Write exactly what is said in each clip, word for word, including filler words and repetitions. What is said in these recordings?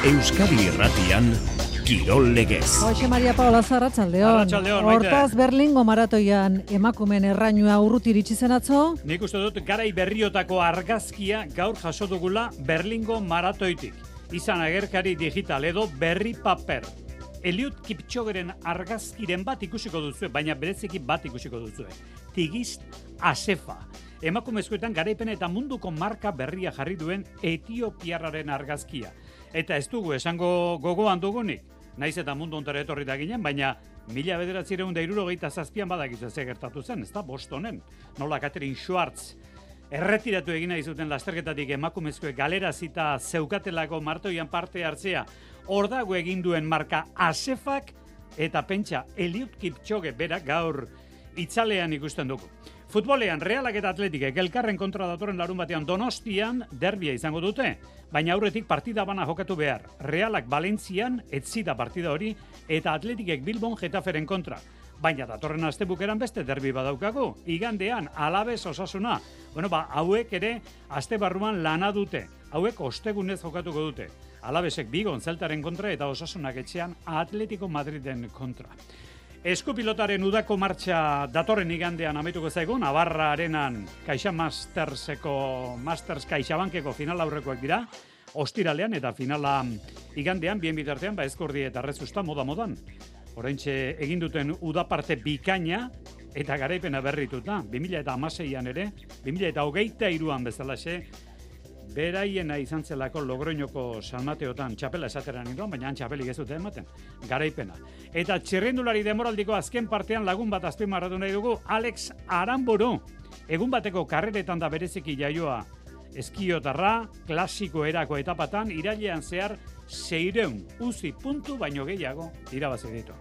Euskadi Irratian, Kirol Legez. Jose Maria Paola Arratsaldeon. Arratsaldeon, Hortaz Berlingo maratoian emakumeen errainua urruti iritsi zen atzo. Nik uste dut garai berriotako argazkia gaur jaso dugula Berlingo maratoitik. Izan agerkari digital edo berri paper. Eliud Kipchogeren argazkiren bat ikusiko duzue, baina bereziki bat ikusiko duzue. Tigist Asefa. Emakumezkoetan garaipena eta munduko marka berria jarri duen etiopiarraren argazkia. Eta ez dugu esango gogoan dugunik, naiz eta mundu ontara etorri da ginen, baina mila bederatziehun eta hirurogeita zazpian badakizu ze gertatu zen, ez da Bostonen. Nola Catherine Schwartz erretiratu egin nahi zuten lasterketatik emakumezkoek galerazita zeukatelako maratoian parte hartzea, hor dago egin duen marka Asefak eta pentsa Eliud Kipchoge berak gaur itzalean ikusten dugu. Futbolean Realak eta Atletikek elkarren kontra datorren larun batean Donostian derbia izango dute, baina aurretik partida bana jokatu behar. Realak Valentzian etzida partida hori eta Atletikek Bilbon Getaferen kontra. Baina datorren astebukeran beste derbi badaukagu, igandean Alaves Osasuna. Bueno, ba, hauek ere aste barruan lana dute. Hauek ostegunez jokatuko dute. Alavesek Bigon Zeltaren kontra eta Osasunak etxean Atletico Madriden kontra. Eskupilotaren udako martxa datorren igandean amaituko zaigu, Navarra Arenan Caixa Masterseko Masters CaixaBankeko final aurrekoak dira, ostiralean eta finala igandean, bien bitartean, ba Ezkordi eta Rezusta moda-modan. Oraintxe egin duten udaparte bikaina eta garaipena berrituta, bi mila hamaseian ere, bi mila hogeita hiruan bezalaxe, beraiena izan zelako Logroñoko San Mateotan txapela esatera ninduan, baina han txapelik ez dute ematen, garaipena. Eta txirrindulari demoraldiko azken partean lagun bat azpimarratu nahi dugu, Alex Aramburu. Egun bateko karreretan da bereziki jaioa eskiotarra, klasiko erako etapatan, irailean zehar seiehun uzi puntu baino gehiago irabazi ditu.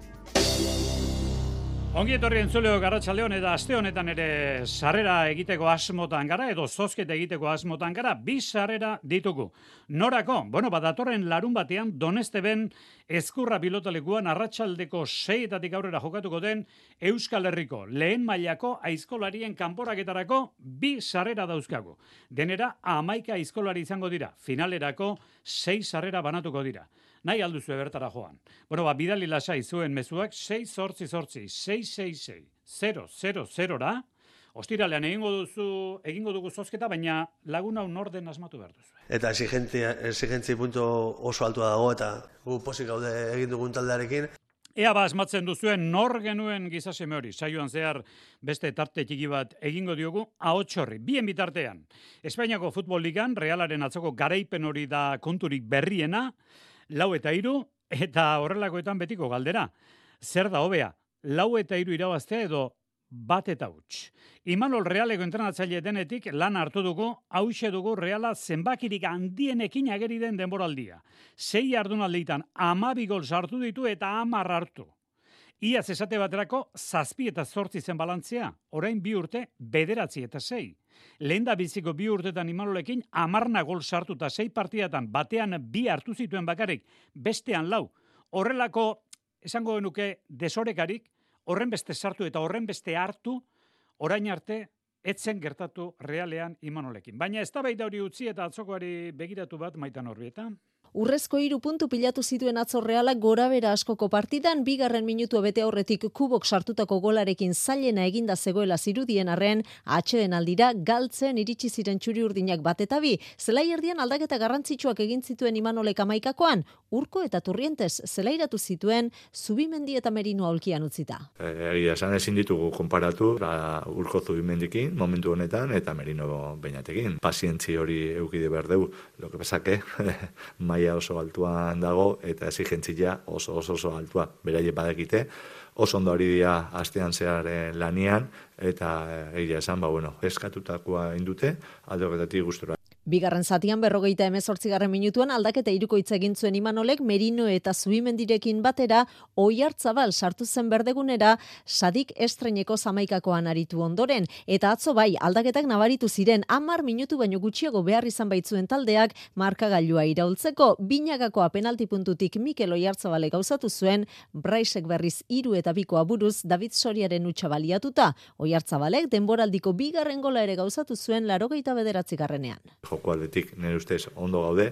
Ongi etorri entzuleo Arratsaldeon eta aste honetan ere sarrera egiteko asmotan gara edo zozketa egiteko asmotan gara, bi sarrera ditugu. Norako? Bueno, badatorren larun batean Donesteben Ezkurra pilotalekuan arratsaldeko seietatik aurrera jokatuko den Euskal Herriko lehen mailako aizkolarien kanporaketarako bi sarrera dauzkagu. Denera hamaika aizkolari izango dira, finalerako sei sarrera banatuko dira. Nahi alduzu bertara joan. Bueno, ba, bidali lasai zuen mezuak sei zortzi zortzi, sei sei sei, zero zero zerora. Ostiralean egingo duzu, egingo dugu zozketa, baina lagun hau norden asmatu behar duzu. Eta exigentzia punto oso altua dago eta gu posik gaude egin dugun taldearekin. Ea ba asmatzen duzuen nor genuen gizaseme hori, saioan zehar beste tarte txiki bat egingo diogu, ahots horri, bien bitartean. Espainiako futbol ligan, Realaren atzoko garaipen hori da konturik berriena, lau eta hiru, eta horrelakoetan betiko galdera. Zer da hobea? Lau eta hiru irabaztea edo bat eta huts. Imanol Realeko entrenatzaile denetik lan hartu dugu, hauxe dugu Reala zenbakirik handienekin ageri den denboraldia. Sei jardunalditan hamabi gol sartu ditu eta hamar hartu. Iaz esate baterako zazpi eta zortzi zen balantzea, orain bi urte bederatzi eta sei. Lehen da biziko bi urtetan Imanolekin hamarna gol sartu eta sei partidatan batean bi hartu zituen bakarrik, bestean lau. Horrelako, esango genuke, desorekarik, horren beste sartu eta horren beste hartu, orain arte, etzen gertatu Realean Imanolekin. Baina eztabaida hori utzi eta atzokoari begiratu bat Maitan Orbieta. Urrezko hiru puntu pilatu zituen atzo Realak gorabera askoko partidan, bigarren minutua bete aurretik kubok sartutako golarekin zailena eginda zegoela zirudien arren, atxeden aldira galtzen iritsi ziren txuri urdinak bat eta bi. Zelai erdian aldaketa garrantzitsuak egin zituen Imanolek hamaikakoan, Urko eta Turrientes zelairatu zituen Zubimendi eta Merino aulkian utzita. Egia esan ezin ditugu konparatu Urko Zubimendikin momentu honetan eta Merino Beñatekin. Pazientzi hori eukide behar dugu, lo que pasa que maila oso altuan dago eta exigentzia oso oso oso altua. Beraie badakite, oso ondo hori dira astean zehar lanian eta egia esan, ba bueno, eskatutakoa indute alde horretatik gustura. Bigarren zatian berrogeita hemezortzigarren minutuan aldaketa hirukoitza egin zuen Imanolek Merino eta Zubimendirekin batera Oiartzabal sartu zen berdegunera Sadik Estreineko zamaikakoan aritu ondoren. Eta atzo bai aldaketak nabaritu ziren hamar minutu baino gutxiago behar izan baitzuen taldeak markagailua iraultzeko. Binagakoa penalti puntutik Mikel Oiartzabale gauzatu zuen, Braisek berriz hiru eta bikoa buruz David Soriaren hutsa baliatuta. Oiartzabalek denboraldiko bigarren gola ere gauzatu zuen laurogeita bederatzigarrenean. Joko aldetik nire ustez ondo gaude,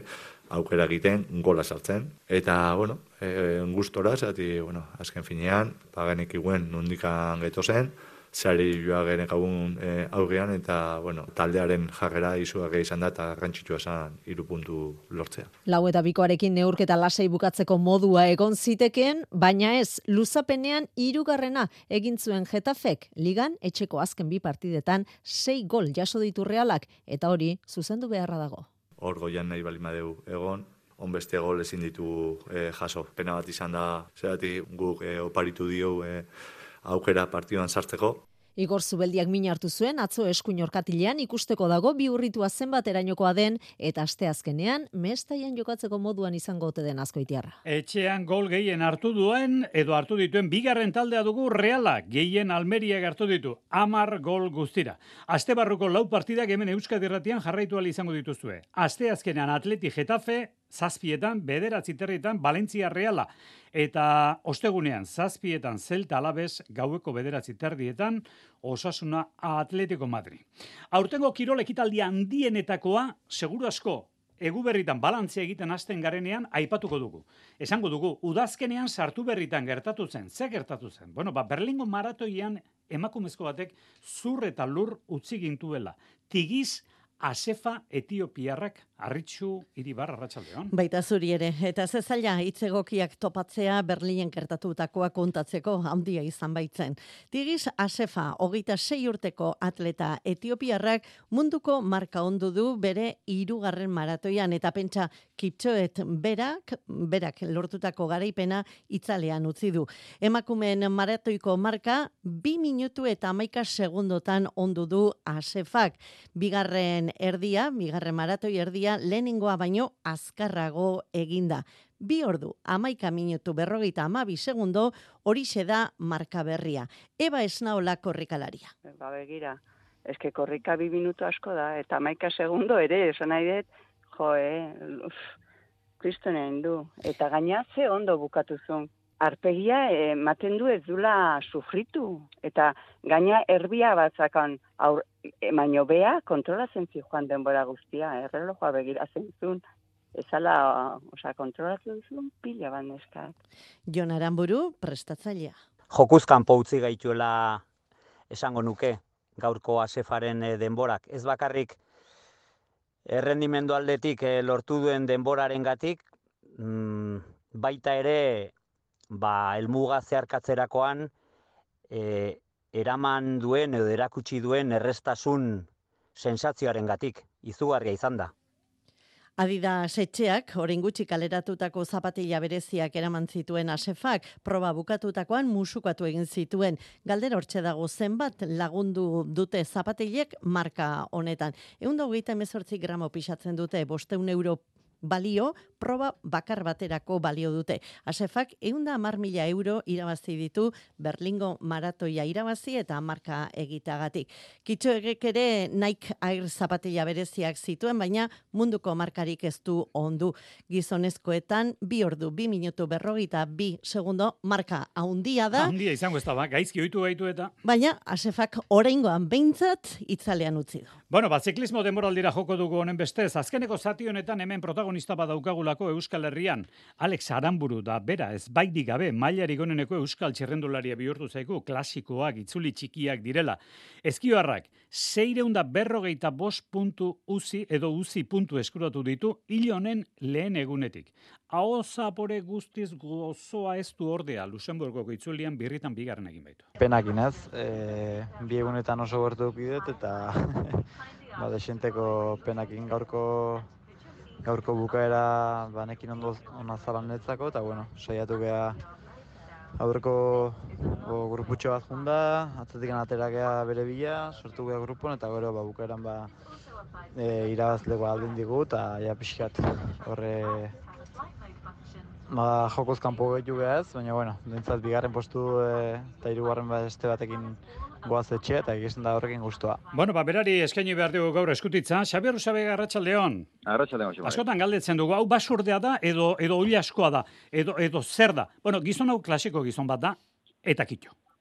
aukera egiten, gola sartzen. Eta, bueno, e, gustora, zati, bueno, azken finean, pagenek iguen nondikan geto zen, zari joa genek agun e, aurrean, eta, bueno, taldearen jarrera izuak izan da, eta garrantzitsua zen hiru puntu lortzea. Lau eta bikoarekin neurketa lasai bukatzeko modua egon zitekeen, baina ez, luzapenean hirugarrena egin zuen Getafek, ligan etxeko azken bi partidetan sei gol jaso ditu Realak, eta hori zuzendu beharra dago. Hor goian nahi balimadeu egon, onbeste gol ezin ditu e, jaso. Pena bat izan da, zerati guk e, oparitu dio e, aukera partiduan sartzeko. Igor Zubeldiak min hartu zuen, atzo eskuin orkatilean ikusteko dago bi urritua zenbat erainokoa den, eta asteazkenean Mestaian jokatzeko moduan izango ote den Azkoitiarra. Etxean gol gehien hartu duen, edo hartu dituen bigarren taldea dugu Reala, gehien Almeriak hartu ditu, hamar gol guztira. Astebarruko lau partidak hemen Euskadi Irratian jarraitu ahal izango dituzue. Asteazkenean Atleti Getafe, zazpietan, bederatzi territan, Valentzia Reala. Eta ostegunean, zazpietan Celta Alaves, gaueko bederatzi terdietan, Osasuna Atletico Madrid. Aurtengo kirol ekitaldi handienetakoa, seguru asko, Eguberritan balantzea egiten hasten garenean aipatuko dugu. Esango dugu, udazkenean sartu berritan gertatu zen. Ze gertatu zen? Bueno, ba, Berlingo maratoian emakumezko batek zur eta lur utzi gintuela. Tigiz Asefa Etiopiarrak Arritxu Iribar Arratsaldeon. Baita zuri ere, eta ze zaila hitzegokiak topatzea Berlinen gertatutakoa kontatzeko handia izan baitzen. Tigiz Asefa, hogeita sei urteko atleta Etiopiarrak munduko marka ondu du bere hirugarren maratoian, eta pentsa Kipchoet berak, berak lortutako garaipena itzalean utzi du. Emakumeen maratoiko marka bi minutu eta hamaika segundotan ondu du Asefak. Bigarren erdia, bigarren maratoi erdia, lehenengoa baino azkarrago eginda. Bi ordu, hamaika minutu berrogeita hamabi segundo, horixe da marka berria. Eba Esnaola korrikalaria. Ba begira, eske korrika bi minutu asko da, eta hamaika segundo ere, esan nahi dut, jo, eh, kristonen du. Eta gaina ze ondo bukatu zuen. Arpegia ematen du ez dula sufritu. Eta gaina erbia batzakan aur, emaino bea kontrolatzen zi joan denbora guztia. Errelojoa begira zentzun. Ezala, oza, kontrolatzen zuen pila bat neskat. Jon Aranburu, prestatzailea. Jokuzkan utzi gaituela esango nuke gaurko Asefaren denborak. Ez bakarrik errendimendu aldetik lortu duen denborarengatik, mm, baita ere ba, elmuga zeharkatzerakoan e, eraman duen edo erakutsi duen errestasun sentsazioarengatik izugarria izan da. Adidas etxeak, orain gutxi kaleratutako zapatila bereziak eraman zituen Asefak, proba bukatutakoan musukatu egin zituen. Galdera hortxe dago zenbat lagundu dute zapatilek marka honetan. ehun eta hogeita hemezortzi gramo pisatzen dute, bostehun euro balio, proba bakar baterako balio dute. Asefak ehun eta hamar mila euro irabazi ditu Berlingo maratoia irabazi eta marka egiteagatik. Kipchogeek ere Nike Air zapatila bereziak zituen, baina munduko markarik ez du ondu. Gizonezkoetan bi ordu, bi minutu berrogeita bi segundo marka handia da. Handia izango ez da, ba, gaizki ohitu gaitu eta. Baina Asefak oraingoan behintzat itzalean utzi du. Bueno, ba, ziklismo denboraldira joko dugu honen bestez. Azkeneko zati honetan hemen protagonista badaukagulako Euskal Herrian. Alex Aranburu da, bera, ez baidik gabe, mailarik oneneko Euskal txerrendularia bihurtu zaiku, klasikoak, itzuli txikiak direla. Ezkioarrak, seiehun eta berrogeita bost puntu uzi edo uzi puntu eskuratu ditu hil honen lehen egunetik. Aho zapore guztiz gozoa ez du ordea, Luxemburgoko itzulian birritan bigarren egin baitu. Penakin ez, e, bi egunetan oso gertu dukidet, eta ba, desenteko penakin gaurko gaurko bukaera banekin ondo ona zalan netzako, eta bueno, saiatu geha aurreko gruputxo bat junda, atzetik aterakea bere bila, sortu geha grupon, eta gero ba, bukaeran ba, e, irabazleko aldin digu, eta ja pixkat horre ba, jokoz kanpo gehiago geha ez, baina bueno, dintzat bigarren postu e, eta hirugarren beste batekin goaz etxe, eta egizten da horrekin guztua. Bueno, ba, berari eskaini behar dugu gaur eskutitza. Xabier Usabega, Arratsaldeon. Arratsaldeon, Xabier. Askotan galdetzen dugu, hau basurdea da, edo edo oila askoa da, edo edo zer da. Bueno, gizon hau klasiko gizon bat da, eta Kitxo.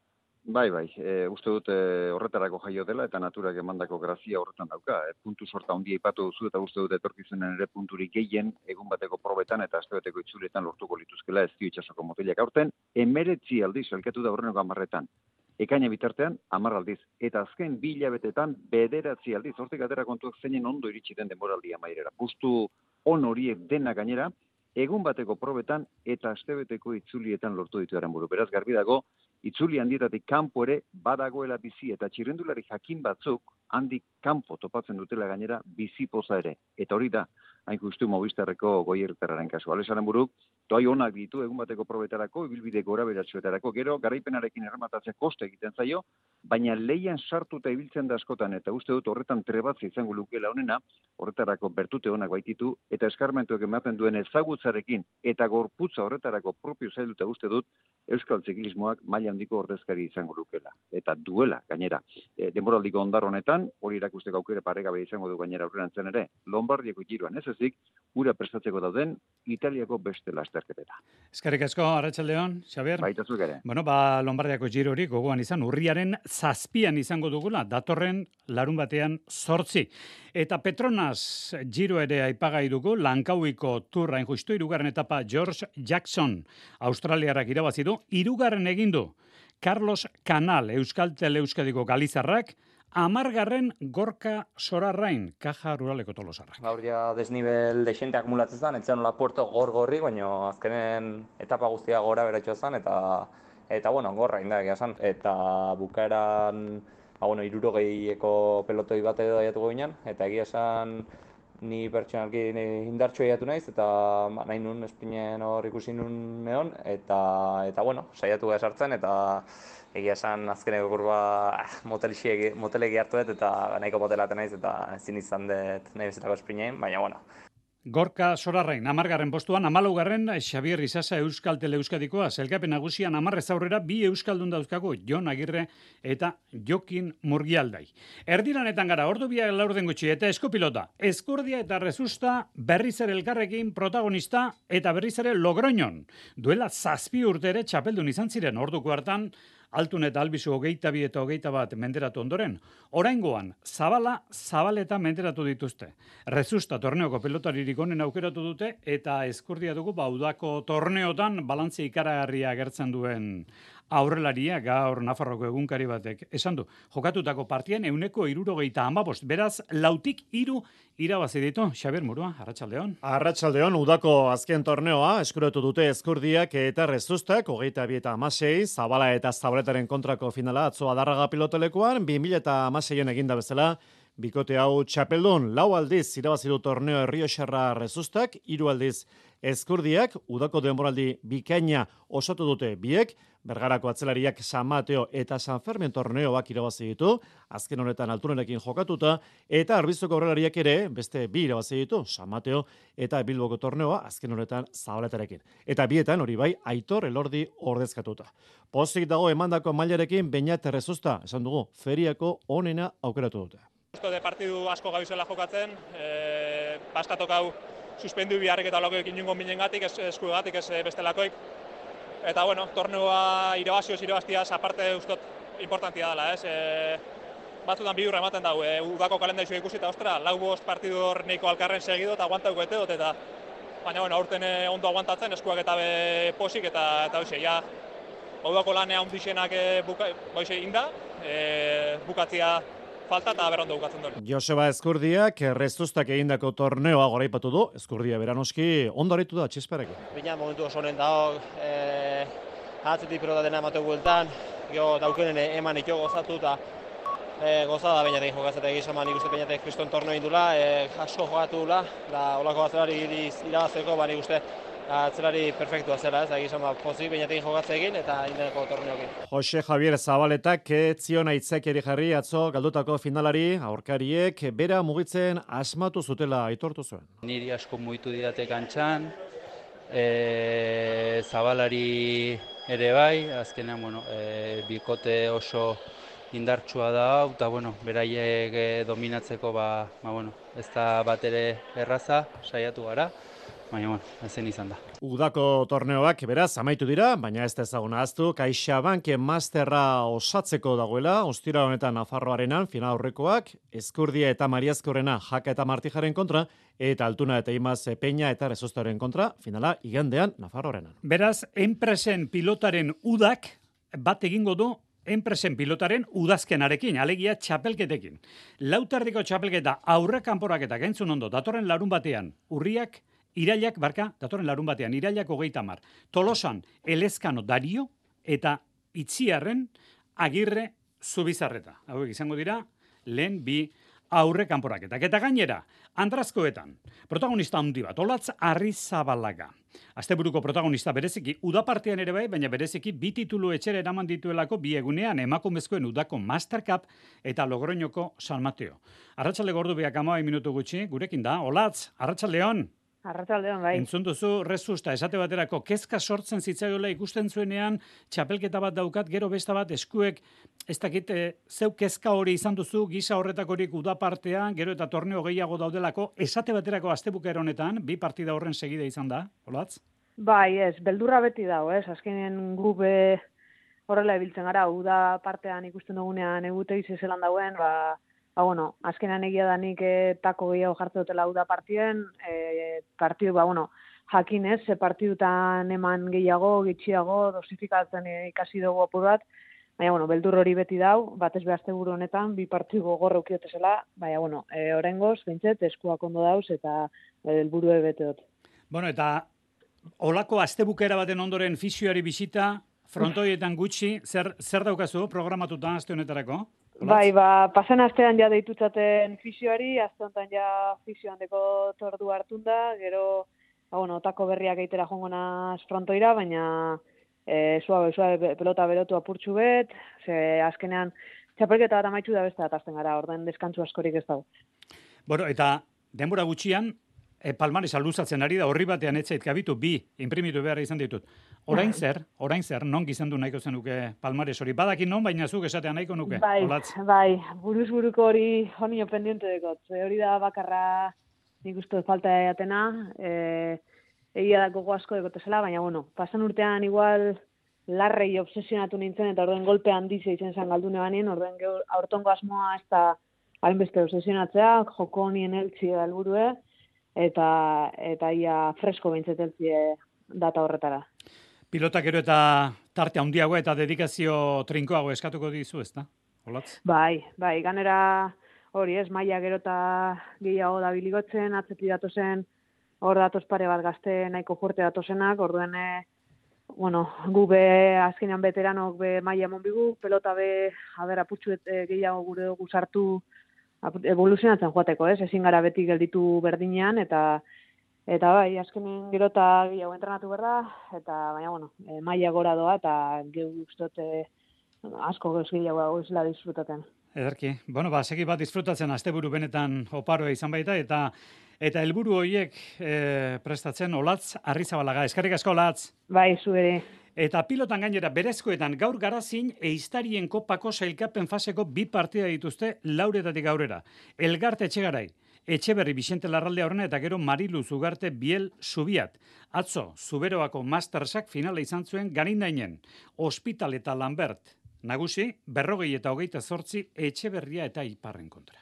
Bai, bai, e, uste dut e, horretarako jaio dela eta naturak emandako grazia horretan dauka. E, puntu sorta handia aipatu duzu eta uste dut etorkizunen ere punturik gehien egun bateko probetan eta astebeteko itzuletan lortuko lituzkela ezkio itsasoko motilak. Aurten hemeretzi aldiz elkatu da horreneko hamarretan. Ekaina bitartean hamar aldiz eta azken bi hilabetetan bederatzi aldiz. Hortik atera kontuak zeinen ondo iritsi den denboraldia amaierara. Pustu on horiek dena gainera egun bateko probetan eta astebeteko itzulietan lortu ditu Aranburu. Beraz garbi dago itzuli handietatik kanpo ere badagoela bizi eta txirrendulari jakin batzuk handik kanpo topatzen dutela gainera bizi poza ere. Eta hori da, hain justu Movistarreko Goierritarraren kasua. Ales Aranburuk, toai onak ditu egun bateko probetarako, ibilbide gora beratxoetarako, gero garaipenarekin errematatzea koste egiten zaio, baina leian sartuta ibiltzen da askotan, eta uste dut horretan trebatzea izango lukela honena, horretarako bertute onak baititu, eta eskarmentuak ematen duen ezagutzarekin, eta gorputza horretarako propio zailuta uste dut, Euskal Ziklismoak maila handiko ordezkari izango lukela. Eta duela, gainera. E, denboraldiko ondar honetan, hori erakusteko aukera paregabe izango du gainera aurrerantzen ere, Lombardiako giroan ez ezik, ura prestatzeko dauden Italiako beste lasterketeta. Eskerrik asko, Arratsaldeon, Xabier. Baita zuk ere. Bueno, ba, Lombardiako giro hori gogoan izan, urriaren zazpian izango dugula, datorren larun batean zortzi. Eta Petronas giro ere aipagai dugu, Lankauiko turra injustu, irugarren etapa George Jackson, Australiarrak irabazi du, irugarren egin du Carlos Canal, Euskaltel Euskadiko Galizarrak, amargarren Gorka Sorarrain, Kaja Ruraleko Tolosarrak. Gaur ja desnivel desente akumulatzen zen, etzen nola puerto gor-gorri, baina azkenen etapa guztia gora beratxo zen, eta, eta bueno, gorra indak esan. Eta bukaeran, ba, bueno, irurogeieko pelotoi bat edo daiatuko ginen, eta egia esan ni pertsonalki indartxo egatu naiz, eta nahi nun espinen hor ikusi nun neon, eta, eta bueno, saiatu gara sartzen, eta egia esan azkeneko kurba motelegi hartu dut, eta nahiko motelaten naiz, eta ezin izan dut nahi bezalako espinen, baina bueno. Gorka Sorarrain, amargarren postuan, amalaugarren Xabier Isasa Euskaltel Euskadikoa, zelkapen nagusian amarrez aurrera bi Euskaldun dauzkagu, Jon Agirre eta Jokin Murgialdai. Erdiranetan gara, ordu biak laurden gutxi eta eskopilota, Eskurdia eta Rezusta berriz ere elkarrekin protagonista eta berriz ere Logroñon. Duela zazpi urte ere txapeldun izan ziren orduko hartan, Altun eta Albizu hogeita bi eta hogeita bat menderatu ondoren, oraingoan Zabala, Zabaleta menderatu dituzte. Rezusta torneoko pelotaririk onen aukeratu dute eta Eskurdia dugu baudako torneotan balantzia ikaragarria agertzen duen aurrelaria gaur Nafarroko egunkari batek. Esan du, jokatutako partian euneko irurogeita amabost, beraz lautik hiru irabazi ditu. Xabier Murua, Arratsaldeon. Arratsaldeon, udako azken torneoa eskuratu dute Eskurdiak eta Rezustak, hogeita bi eta hamasei, Zabala eta Zabaletaren kontrako finala atzo Adarraga pilotelekuan, bi mila hamaseian eginda bezala, bikote hau txapeldun, lau aldiz irabazi du torneo Errioxarra Rezustak, hiru aldiz Eskurdiak, udako denboraldi bikaina osatu dute biek, Bergarako atzelariak San Mateo eta San Fermin torneoak irabazi ditu, azken honetan Altunerekin jokatuta, eta Arbizoko aurrelariak ere beste bi irabazi ditu, San Mateo eta Bilboko torneoa azken honetan Zabaletarekin. Eta bietan hori bai Aitor Elordi ordezkatuta. Pozik dago emandako mailarekin Beñat Rezusta, esan dugu, feriako onena aukeratu dute. Esto de partidu asko gabizela jokatzen, eh, baskatok hau suspendu biharrek eta lakoik inungo minengatik, ez eskuegatik, ez bestelakoik. Eta, bueno, torneoa irabazioz irabaztiaz, aparte ustot importantia dela, ez? E, batzutan bidurra ematen dago, e, udako kalendarizua ikusi eta, ostra, lau bost partidu hor neiko alkarren segido eta aguantauko ete dut, eta baina, bueno, aurten ondo aguantatzen, eskuak eta be posik, eta, eta hoxe, ja, udako lanea ondixenak e, buka, boixe inda, e, bukatzia falta eta berrondo bukatzen dut. Joseba Eskurdiak Rezustak egindako torneoa goraipatu du, Eskurdia beranoski ondo aritu da txisperekin. Bina momentu oso honen dago, e, atzetik pelota dena emateu bueltan, jo daukenen eman ikio gozatu eta e, gozada bainatek jokatzeta egizan, nik uste bainatek kriston torneo indula, e, asko jokatu dula, da olako atzelari irabazeko, ba nik uste atzelari perfektua zela, ez da egizan pozik bainatek jokatzeekin eta indeko torneokin. Jose Javier Zabaletak etzion aitzakeri jarri atzo galdutako finalari, aurkariek bera mugitzen asmatu zutela aitortu zuen. Niri asko mugitu didate kantxan, e, Zabalari ere bai, azkenean bueno, e, bikote oso indartsua da hau, eta bueno, beraiek dominatzeko ba, ba, bueno, ez da bat ere erraza, saiatu gara. baina bueno, ezen izan da. Udako torneoak beraz amaitu dira, baina ez da ezaguna ahaztu, CaixaBank Masterra osatzeko dagoela, ostira honetan Nafarroarenan final aurrekoak, Ezkurdia eta Mariazkorrena Jaka eta Martijaren kontra, eta Altuna eta Imaz Peña eta Rezostaren kontra, finala igandean Nafarroarenan. Beraz, enpresen pilotaren udak bat egingo du enpresen pilotaren udazkenarekin, alegia txapelketekin. Lautardiko txapelketa aurre kanporaketak entzun ondo, datorren larun batean, urriak, irailak, barka, datorren larun batean, irailak hogeita hamar. Tolosan, Elezkano Dario eta Itziarren Agirre Zubizarreta. Hauek izango dira, lehen bi aurre kanporaketak. Eta gainera, Andrazkoetan, protagonista handi bat, Olatz Arrizabalaga. Asteburuko protagonista bereziki udapartean ere bai, baina bereziki bi titulu etxera eraman dituelako bi egunean emakumezkoen udako Master Cup eta Logroñoko San Mateo. Arratsalde gordu biak hamabi minutu gutxi, gurekin da. Olatz, arratsaldeon. Arratsaldeon, bai. Entzun duzu rezusta esate baterako kezka sortzen zitzaiola ikusten zuenean txapelketa bat daukat, gero besta bat eskuek ez dakit zeu kezka hori izan duzu gisa horretakorik udapartean, gero eta torneo gehiago daudelako, esate baterako astebukaera honetan bi partida horren segida izan da, Olatz? Bai, ez, beldurra beti dago, ez, azkenean gu be horrela ibiltzen gara, uda partean ikusten dugunean egutegi zelan dauen, ba, Ba, bueno, azkenan egia da nik e, tako gehiago jartze dutela uda partien, e, partidu, ba, bueno, jakin ez, ze partidutan eman gehiago, gitxiago, dosifikatzen e, ikasi dugu apur bat, baina, bueno, beldur hori beti dau, batez behazte buru honetan, bi partidu gogorra ukiotezela, baina, bueno, e, orengoz, bintzet, eskuak ondo dauz, eta helburu bete dut. Bueno, eta olako astebukera baten ondoren fisioari bisita, frontoietan gutxi, zer, zer daukazu programatuta aste honetarako? Bai, ba, pasan astean ja deitutzaten fisioari, aste honetan ja fisioan deko tordu hartun da, gero, ba, bueno, tako berriak eitera jongo naz frontoira, baina e, suabe, suabe, pelota berotu apurtxu bet, ze azkenean txapelketa bat amaitu da beste bat azten gara, orden deskantzu askorik ez dago. Bueno, eta denbora gutxian, e, palmaresa luzatzen ari da, horri batean etzait kabitu, bi, imprimitu behar izan ditut. Orain zer, orain zer, non gizandu nahiko zenuke palmares hori? Badakin non, baina zuk esatea nahiko nuke. Bai, Olatz. bai, buruz buruko hori honio pendiente dekot. Hori da bakarra nik uste falta eatena, e, egia da gogo asko dekotezela, baina bueno, pasan urtean igual larrei obsesionatu nintzen, eta orden golpe handize izen zan galdune banien, orden aurtongo asmoa ez da hainbeste obsesionatzea, joko honien eltsi helburue, eta, eta ia fresko behintzet eltsi data horretara. Pilotak gero eta tarte handiago eta dedikazio trinkoago eskatuko dizu, ezta? Olatz? Bai, bai, ganera hori ez, maila gero eta gehiago da biligotzen, atzeti datozen, hor datoz pare bat gazte nahiko fuerte datozenak, orduen, e, bueno, gu be azkenean veteranok be maila emon bigu, pelota be, haber, aputxu e, gehiago gure dugu sartu evoluzionatzen joateko, ez? Ezin gara beti gelditu berdinean, eta Eta bai, azkenen gero eta gehiago entrenatu behar da, eta baina, bueno, e, maila gora doa, eta geu guztot e, asko geuz gehiago izela disfrutaten. Ederki, bueno, ba, segi bat disfrutatzen asteburu benetan oparoa izan baita, eta eta helburu horiek e, prestatzen Olatz Arrizabalaga. Eskerrik asko, Olatz. Bai, zuere. Eta pilotan gainera berezkoetan gaur garazin eiztarien kopako sailkapen faseko bi partida dituzte lauretatik aurrera. Elgarte Etxegarai. Etxeberri Bixente Larralde horrena eta gero Marilu Zugarte Biel Zubiat. Atzo, Zuberoako Mastersak finala izan zuen garindainen. Hospital eta Lambert. Nagusi, berrogei eta hogeita zortzi Etxeberria eta Iparren kontra.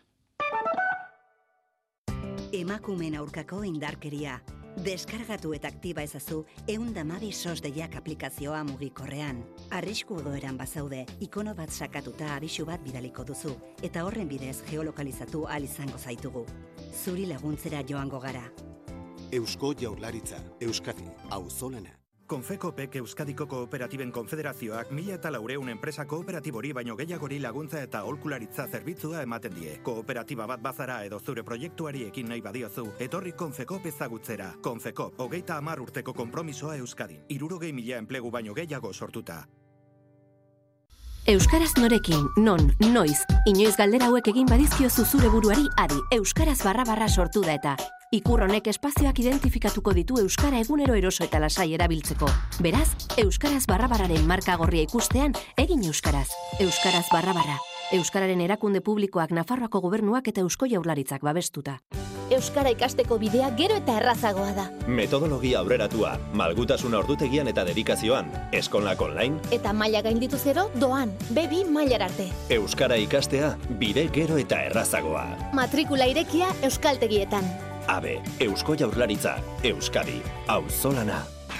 Emakumeen aurkako indarkeria. Deskargatu eta aktiba ezazu eundamabi sos deiak aplikazioa mugikorrean. Arrisku odoeran bazaude, ikono bat sakatuta abisu bat bidaliko duzu, eta horren bidez geolokalizatu ahal izango zaitugu. Zuri laguntzera joango gara. Eusko Jaurlaritza, Euskadi, auzolana. Konfekopek Euskadiko Kooperatiben Konfederazioak mila eta laureun enpresa kooperatibori baino gehiagori laguntza eta aholkularitza zerbitzua ematen die. Kooperatiba bat bazara edo zure proiektuari ekin nahi badiozu, etorri Konfekop ezagutzera. Konfekop, hogeita hamar urteko konpromisoa Euskadin. Hirurogei mila enplegu baino gehiago sortuta. Euskaraz norekin, non, noiz, inoiz galdera hauek egin badizkiozu zure buruari adi, Euskaraz barra barra sortu da eta. Ikur honek espazioak identifikatuko ditu Euskara egunero eroso eta lasai erabiltzeko. Beraz, Euskaraz barra barraren marka gorria ikustean, egin Euskaraz. Euskaraz barra barra. Euskararen erakunde publikoak Nafarroako gobernuak eta Eusko Jaurlaritzak babestuta. Euskara ikasteko bidea gero eta errazagoa da. Metodologia aurreratua, malgutasuna ordutegian eta dedikazioan, eskolak online, Eta maila gainditu zero, doan, be bi mailar arte. Euskara ikastea, bide gero eta errazagoa. Matrikula irekia euskaltegietan. Abe, Eusko Jaurlaritza, Euskadi, auzolana.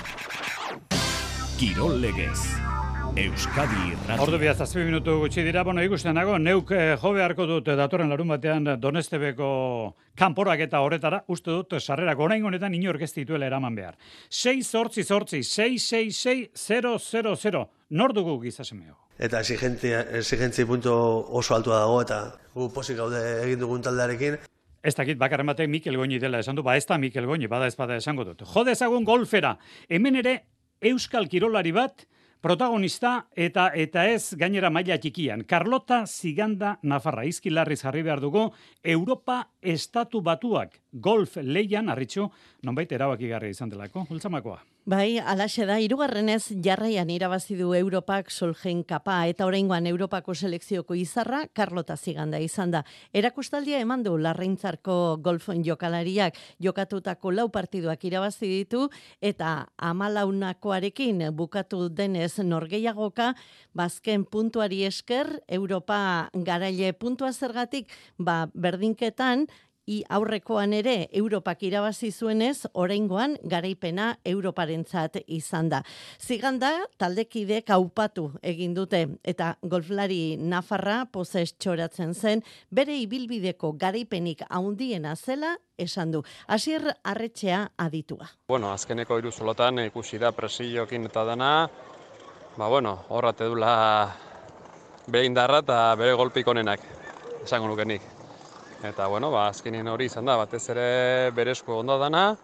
Kirol legez. Euskadi irrati. Ordu bia zazpi minutu gutxi dira, bueno, ikusten nago, neuk eh, jo beharko dut datorren larun batean Donestebeko kanporak eta horretara, uste dut sarrerak orain honetan inork ez dituela eraman behar. sei zortzi zortzi, sei sei sei, zero zero zero. Nor dugu gizasemeo? Eta exigentzia, exigentzia punto oso altua dago, eta gu posik gaude egin dugun taldearekin. Ez dakit bakarren batek Mikel Goñi dela esan du, ba ez da Mikel Goñi, bada ez bada esango dut. Jo dezagun golfera, hemen ere euskal kirolari bat, protagonista eta eta ez gainera maila txikian. Carlota Ziganda Nafarra, izkilarriz jarri behar dugu, Europa Estatu Batuak golf leian, arritxu, nonbait erabakigarria izan delako, ultzamakoa. Bai, alaxe da, hirugarrenez jarraian irabazi du Europak Solheim Kapa eta oraingoan Europako selekzioko izarra Carlota Ziganda izan da. Erakustaldia eman du Larraintzarko golf jokalariak, jokatutako lau partiduak irabazi ditu eta hamalaunakoarekin bukatu denez norgehiagoka, bazken puntuari esker Europa garaile puntua zergatik, ba berdinketan I aurrekoan ere Europak irabazi zuenez, oraingoan garaipena Europarentzat izan da. Ziganda taldekidek aupatu egin dute eta golflari Nafarra pozez txoratzen zen, bere ibilbideko garaipenik handiena zela esan du. Asier Arretxea aditua. Bueno, azkeneko hiru zolotan ikusi da presioekin eta dana, ba bueno, horrate dula bere indarra eta bere golpik onenak, esango nukenik. Eta, bueno, ba, azkenien hori izan da, batez ere berezko ondo dana,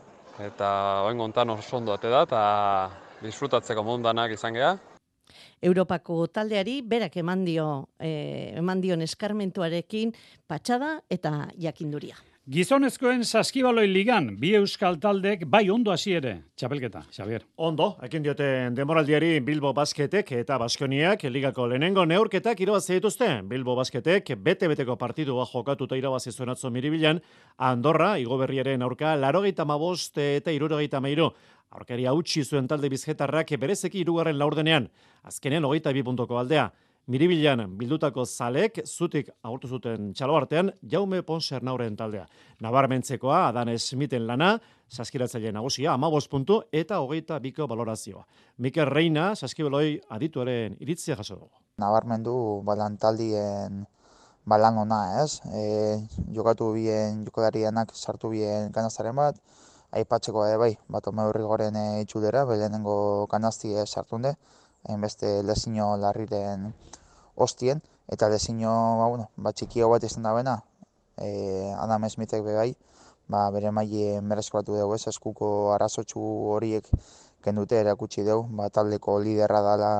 eta oen gontan oso ondo ate da, eta disfrutatzeko mundanak izan geha. Europako taldeari berak eman dio, eh, eman dion eskarmentuarekin patxada eta jakinduria. Gizonezkoen saskibaloi ligan, bi euskal taldek bai ondo hasi ere, txapelketa, Xavier. Ondo, ekin dioten denboraldiari Bilbo Basketek eta Baskoniak ligako lehenengo neurketak irabazi dituzte. Bilbo Basketek bete-beteko partidua jokatuta irabazi zuen atzo Miribilan, Andorra, Igoberriaren aurka, larogeita hamabost eta hirurogeita hamairu. Aurkaria utzi zuen talde bizketarrak berezeki hirugarren laurdenean, azkenean hogeita bi puntuko aldea. Miribilan bildutako zalek zutik agurtu zuten txalo artean Jaume Ponsernauren taldea. Nabarmentzekoa Adan Smiten lana, saskiratzaile nagusia, hamabost puntu eta hogeita biko balorazioa. Mikel Reina, saskibeloi adituaren iritzia jaso dugu. Nabarmendu balantaldien balan ona, ez? E, jokatu bien jokalarianak sartu bien kanastaren bat, aipatzeko ere bai, bat omeurrigoren itxulera, belenengo kanazti sartunde, hainbeste lezino larriren ostien, eta lezino ba, bueno, ba, txikio bat izan da bena, e, Adam Smithek begai, ba, bere maile merezkoatu dugu ez, eskuko arazotxu horiek kendute erakutsi dugu, ba, taldeko liderra dela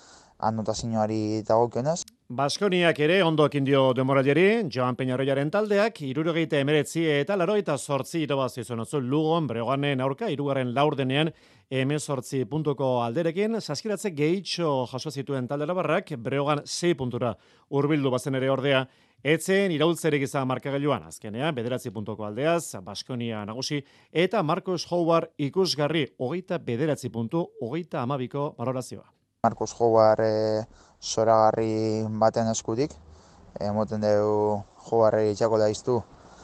anotazioari dagokionez. Baskoniak ere ondo ekin dio denboraldiari, Joan Peñarroiaren taldeak, hirurogeita hemeretzi eta laurogeita zortzi irabazi zuen atzo Lugon Breoganen aurka, hirugarren laurdenean hemezortzi puntuko alderekin, saskiratze gehitxo jaso zituen talde labarrak, Breogan sei puntura hurbildu bazen ere ordea, etzen iraultzerik izan markagailuan, azkenean, bederatzi puntuko aldeaz, Baskonia nagusi, eta Marcos Howard ikusgarri, hogeita bederatzi puntu, hogeita amabiko valorazioa. Marcos Howard e, zoragarri baten eskutik, emoten dugu Howard itxako daiztu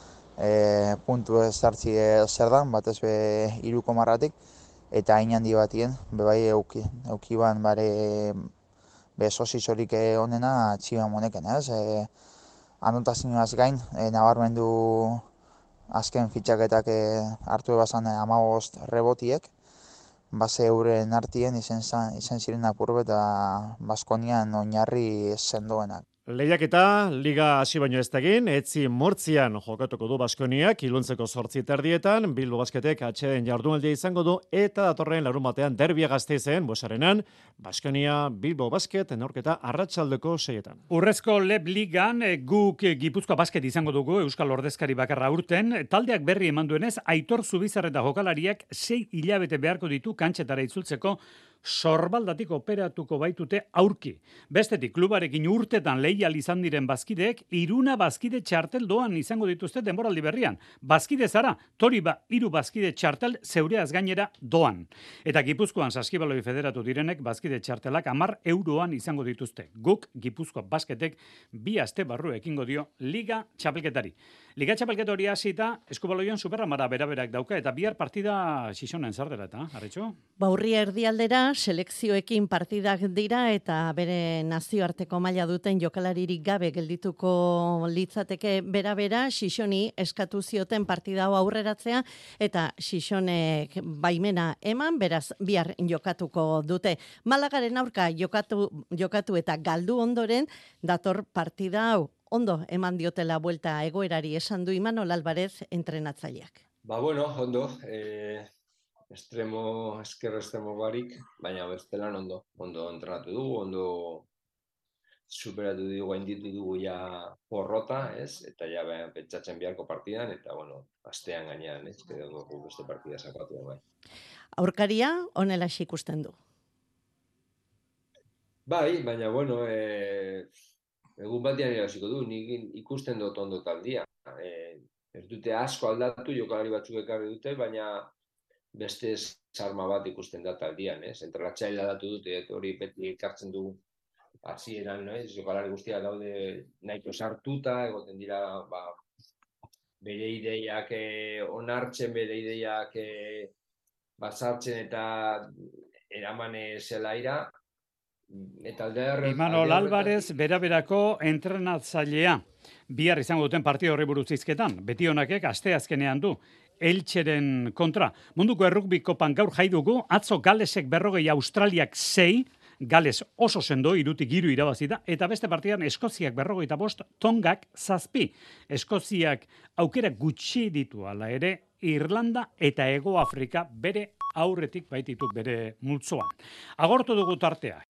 e, puntu ez hartzi zer dan, batez be iruko marratik, eta hain handi batien, bebai euki, eukiban bare be sosizorik onena txiban moneken, ez? E, anotazioaz gain, e, nabarmendu azken fitxaketak e, hartu ebazan hamabost rebotiek, base euren artien izen, izen ziren apurbe eta Baskonian oinarri sendoenak. Lehiaketa, liga hasi baino ez egin, etzi Murtzian jokatuko du Baskoniak, iluntzeko zortzi terdietan, Bilbo Basketek atxeden jardunaldia izango du, eta datorren larun batean derbia Gasteizen, Bosarenan, Baskonia, Bilbo Basket, neurketa arratsaldeko seietan. Urrezko Leb Ligan guk Gipuzkoa Basket izango dugu, Euskal Ordezkari bakarra urten, taldeak berri eman duenez, Aitor Zubizarreta jokalariak sei hilabete beharko ditu kantxetara itzultzeko sorbaldatik operatuko baitute aurki. Bestetik, klubarekin urtetan lehial izan diren bazkideek, iruna bazkide txartel doan izango dituzte denboraldi berrian. Bazkide zara, tori ba, iru bazkide txartel zeureaz gainera doan. Eta Gipuzkoan saskibaloi federatu direnek bazkide txartelak hamar euroan izango dituzte. Guk, Gipuzkoa basketek, bi aste barru ekingo dio Liga Txapelketari. Liga Txapelketa hori hasita, eskubaloian superamara beraberak dauka, eta bihar partida Xixonen zardera, eta, Arretxo? Baurria erdialdera, selekzioekin partidak dira, eta bere nazioarteko maila duten jokalaririk gabe geldituko litzateke bera-bera, Xixoni eskatu zioten partida hau aurreratzea, eta Xixonek baimena eman, beraz, bihar jokatuko dute. Malagaren aurka jokatu, jokatu eta galdu ondoren, dator partida hau. Ondo eman diotela buelta egoerari esan du Imanol Alvarez entrenatzaileak. Ba bueno, ondo, eh, estremo, eskerro estremo barik, baina bestelan ondo, ondo entrenatu dugu, ondo superatu dugu, gainditu dugu ja porrota, ez? Eta ja behan pentsatzen biharko partidan, eta bueno, astean gainean, ez? Edo beste partida sakatu bai. Aurkaria honela ikusten du. Bai, baina bueno, eh, egun batean irabaziko du, nik ikusten dut ondo taldia. E, ez dute asko aldatu, jokalari batzuk ekarri dute, baina beste sarma bat ikusten da taldian, ez? Entrenatzailea aldatu dute, hori beti ekartzen du hasieran, ez? Jokalari guztiak daude nahiko sartuta, egoten dira, ba, bere ideiak eh, onartzen, bere ideiak eh, bazartzen eta eraman zelaira. Imanol Alvarez bera-berako entrenatzailea. Bihar izango duten partida horri buruz hizketan. Beti honakek asteazkenean du. Eltxeren kontra. Munduko errugbi kopan gaur jai dugu, atzo Galesek berrogei, Australiak sei, Gales oso sendo, irutik hiru irabazita, eta beste partidan Eskoziak berrogeita bost, Tongak zazpi. Eskoziak aukera gutxi ditu ala ere, Irlanda eta Hego Afrika bere aurretik baititu bere multzoan. Agortu dugu tartea.